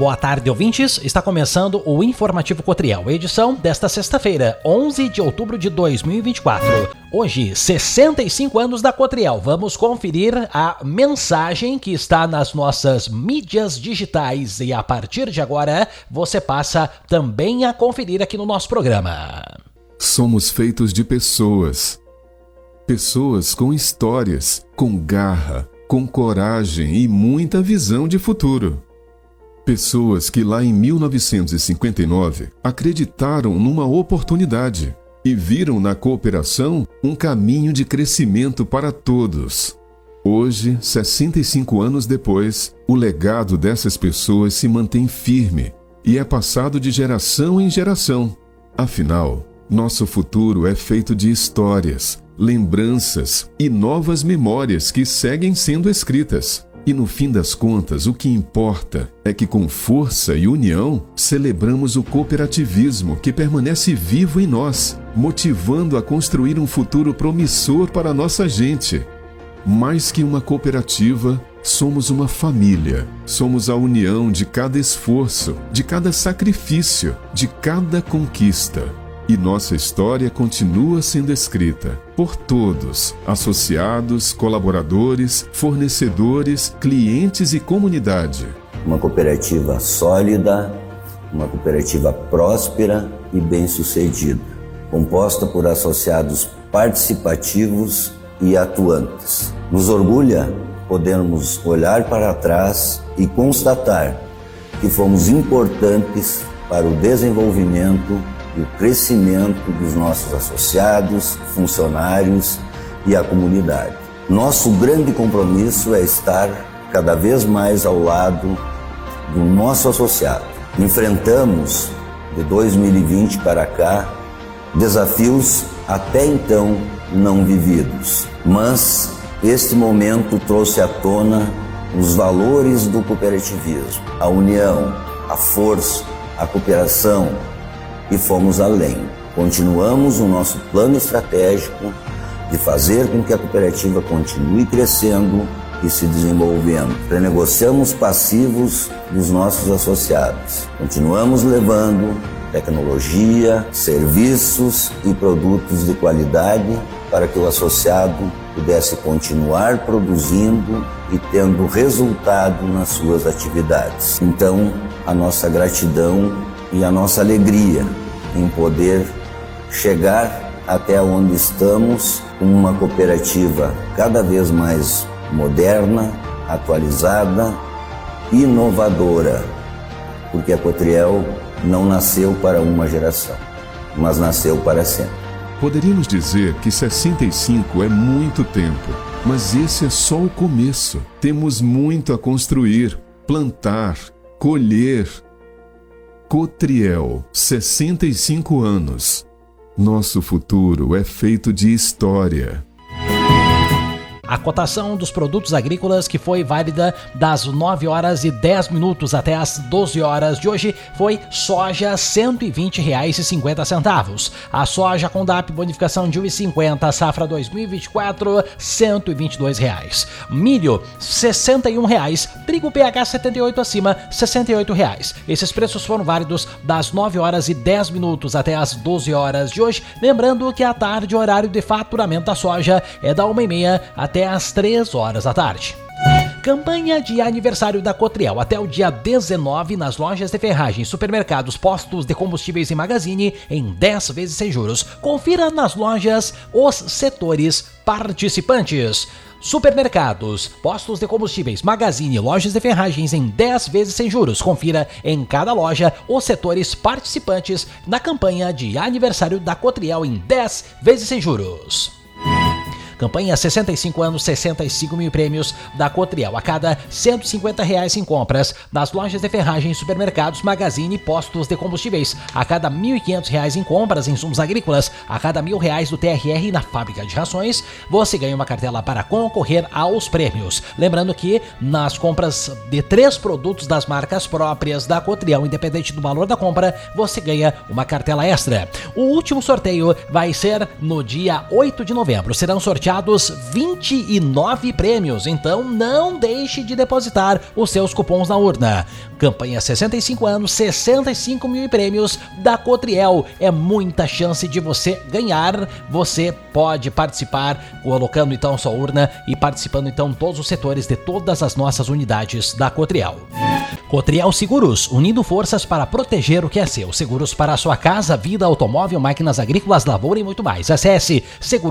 boa tarde, ouvintes. Está começando o Informativo Cotriel, edição desta sexta-feira, 11 de outubro de 2024. Hoje, 65 anos da Cotriel. Vamos conferir a mensagem que está nas nossas mídias digitais e a partir de agora você passa também a conferir aqui no nosso programa. Somos feitos de pessoas. Pessoas com histórias, com garra, com coragem e muita visão de futuro. Pessoas que lá em 1959 acreditaram numa oportunidade e viram na cooperação um caminho de crescimento para todos. Hoje, 65 anos depois, o legado dessas pessoas se mantém firme e é passado de geração em geração. Afinal, nosso futuro é feito de histórias, lembranças e novas memórias que seguem sendo escritas. E no fim das contas, o que importa é que com força e união celebramos o cooperativismo que permanece vivo em nós, motivando a construir um futuro promissor para a nossa gente. Mais que uma cooperativa, somos uma família. Somos a união de cada esforço, de cada sacrifício, de cada conquista. E nossa história continua sendo escrita por todos, associados, colaboradores, fornecedores, clientes e comunidade. Uma cooperativa sólida, uma cooperativa próspera e bem-sucedida, composta por associados participativos e atuantes. Nos orgulha podermos olhar para trás e constatar que fomos importantes para o desenvolvimento e o crescimento dos nossos associados, funcionários e a comunidade. Nosso grande compromisso é estar cada vez mais ao lado do nosso associado. Enfrentamos, de 2020 para cá, desafios até então não vividos, mas este momento trouxe à tona os valores do cooperativismo, a união, a força, a cooperação, e fomos além. Continuamos o nosso plano estratégico de fazer com que a cooperativa continue crescendo e se desenvolvendo. Renegociamos passivos dos nossos associados. Continuamos levando tecnologia, serviços e produtos de qualidade para que o associado pudesse continuar produzindo e tendo resultado nas suas atividades. Então, a nossa gratidão e a nossa alegria em poder chegar até onde estamos, com uma cooperativa cada vez mais moderna, atualizada, inovadora, porque a Cotriel não nasceu para uma geração, mas nasceu para sempre. Poderíamos dizer que 65 é muito tempo, mas esse é só o começo. Temos muito a construir, plantar, colher. Cotriel, 65 anos. Nosso futuro é feito de história. A cotação dos produtos agrícolas que foi válida das 9 horas e 10 minutos até as 12 horas de hoje foi soja R$ 120,50. A soja com DAP bonificação de R$ 1,50, safra 2024, R$ 122. Milho, R$ 61. Trigo PH 78 acima, R$ 68. Esses preços foram válidos das 9 horas e 10 minutos até as 12 horas de hoje. Lembrando que à tarde o horário de faturamento da soja é da 1h30 até às 3 horas da tarde. Campanha de aniversário da Cotriel até o dia 19 nas lojas de ferragens, supermercados, postos de combustíveis e Magazine em 10 vezes sem juros. Confira nas lojas os setores participantes. Supermercados, postos de combustíveis, Magazine, lojas de ferragens em 10 vezes sem juros. Confira em cada loja os setores participantes na campanha de aniversário da Cotriel em 10 vezes sem juros. Campanha 65 anos, 65 mil prêmios da Cotriel. A cada R$ 150 em compras nas lojas de ferragens, supermercados, Magazine e postos de combustíveis. A cada R$ 1.500 em compras em insumos agrícolas. A cada R$ 1.000 do TRR na fábrica de rações, você ganha uma cartela para concorrer aos prêmios. Lembrando que nas compras de 3 produtos das marcas próprias da Cotriel, independente do valor da compra, você ganha uma cartela extra. O último sorteio vai ser no dia 8 de novembro. Serão sorteados sorteados 29 prêmios, então não deixe de depositar os seus cupons na urna. Campanha 65 anos, 65 mil prêmios da Cotriel. É muita chance de você ganhar. Você pode participar colocando então sua urna e participando então todos os setores de todas as nossas unidades da Cotriel. Cotriel Seguros, unindo forças para proteger o que é seu. Seguros para a sua casa, vida, automóvel, máquinas agrícolas, lavoura e muito mais. Acesse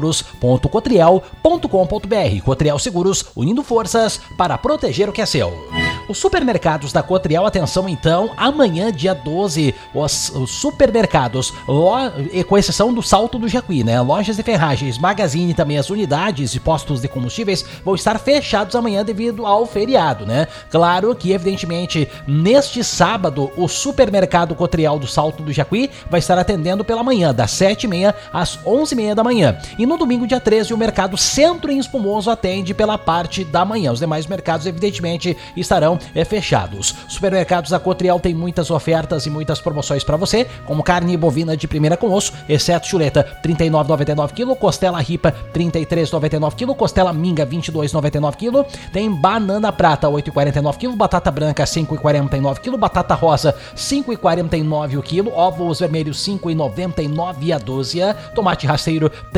seguros.cotriel.com.br. Cotriel Seguros, unindo forças para proteger o que é seu. Os supermercados da Cotriel, atenção então, amanhã dia 12, os supermercados, com exceção do Salto do Jacuí, né? Lojas de ferragens, Magazine, também as unidades e postos de combustíveis vão estar fechados amanhã devido ao feriado, né? Claro que, evidentemente, neste sábado, o supermercado Cotriel do Salto do Jacuí vai estar atendendo pela manhã, das 7h30 às 11h30 da manhã. E no domingo, dia 13, o mercado Centro em Espumoso atende pela parte da manhã. Os demais mercados, evidentemente, estarão fechados. Supermercados da Cotriel tem muitas ofertas e muitas promoções para você, como carne bovina de primeira com osso, exceto chuleta, R$ 39,99 kg, costela ripa, R$ 33,99 kg, costela minga, R$ 22,99 kg, tem banana prata, R$ 8,49 kg, batata branca, R$ 5,49 kg, batata rosa, R$ 5,49 o quilo, ovos vermelhos, R$ 5,99 a dúzia, tomate rasteiro, R$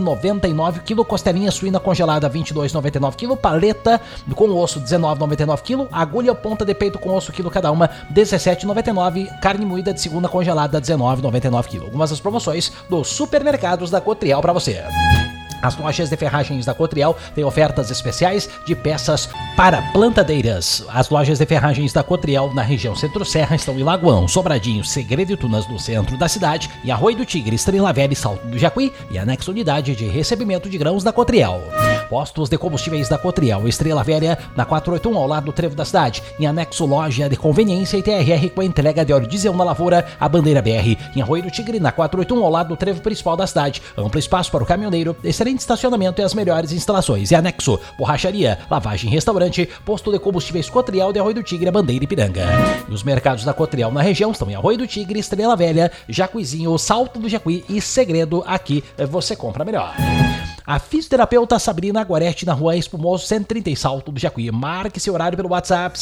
3,99 kg, costelinha suína congelada, R$ 22,99 kg, paleta com osso, R$ 19,99 kg, agulha ponta de peito com osso, quilo cada uma, R$ 17,99, carne moída de segunda congelada, R$ 19,99 kg. Algumas das promoções dos supermercados da Cotriel para você. As lojas de ferragens da Cotriel têm ofertas especiais de peças para plantadeiras. As lojas de ferragens da Cotriel na região Centro-Serra estão em Lagoão, Sobradinho, Segredo e Tunas no centro da cidade, e Arroio do Tigre, Estrela Velha e Salto do Jacuí, e anexo unidade de recebimento de grãos da Cotriel. Postos de combustíveis da Cotriel, Estrela Velha, na 481 ao lado do trevo da cidade, em anexo loja de conveniência e TRR com a entrega de óleo diesel na lavoura, a Bandeira BR, em Arroio do Tigre, na 481 ao lado do trevo principal da cidade, amplo espaço para o caminhoneiro, excelente estacionamento e as melhores instalações. E anexo, borracharia, lavagem, restaurante, posto de combustíveis Cotriel de Arroio do Tigre, Bandeira e Piranga. E os mercados da Cotriel na região estão em Arroio do Tigre, Estrela Velha, Jacuizinho, Salto do Jacuí e Segredo. Aqui você compra melhor. A fisioterapeuta Sabrina Guaretti, na rua Espumoso 130, Salto do Jacuí. Marque seu horário pelo WhatsApp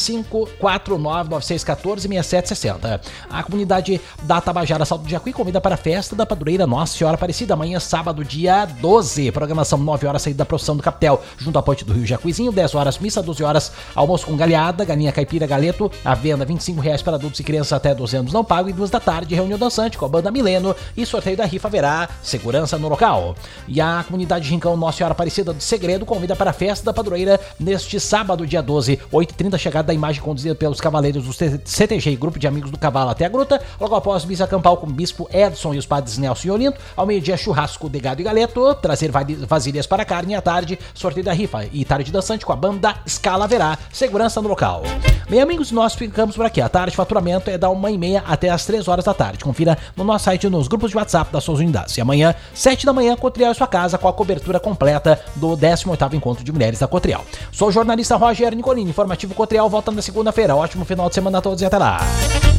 549-9614-6760. A comunidade da Tabajara Salto do Jacuí convida para a festa da padroeira Nossa Senhora Aparecida, amanhã sábado, dia 12. Programação 9 horas, saída da procissão do Capitel, junto à ponte do Rio Jacuizinho, 10 horas, missa, 12 horas, almoço com galinhada, galinha caipira, galeto, a venda R$ 25 para adultos e crianças até 12 anos não pago, e 2 da tarde, reunião dançante com a banda Mileno e sorteio da rifa. Haverá segurança no local. E a comunidade Rincão Nossa Senhora Aparecida do Segredo convida para a festa da padroeira neste sábado, dia 12, 8h30, chegada da imagem conduzida pelos cavaleiros do CTG e Grupo de Amigos do Cavalo até a Gruta, logo após missa campal com o bispo Edson e os padres Nelson e Olinto, ao meio-dia churrasco de gado e galeto, trazer vasilhas para carne, à tarde sorteio da rifa e tarde dançante com a banda Scala. Haverá segurança no local. Bem, amigos, nós ficamos por aqui. A tarde faturamento é da 1h30 até as 3 horas da tarde. Confira no nosso site, nos grupos de WhatsApp das suas unidades. E amanhã, 7 da manhã, Cotriel em sua casa com a cobertura completa do 18º Encontro de Mulheres da Cotriel. Sou o jornalista Roger Nicolini, informativo Cotriel, voltando na segunda-feira. Ótimo final de semana a todos e até lá.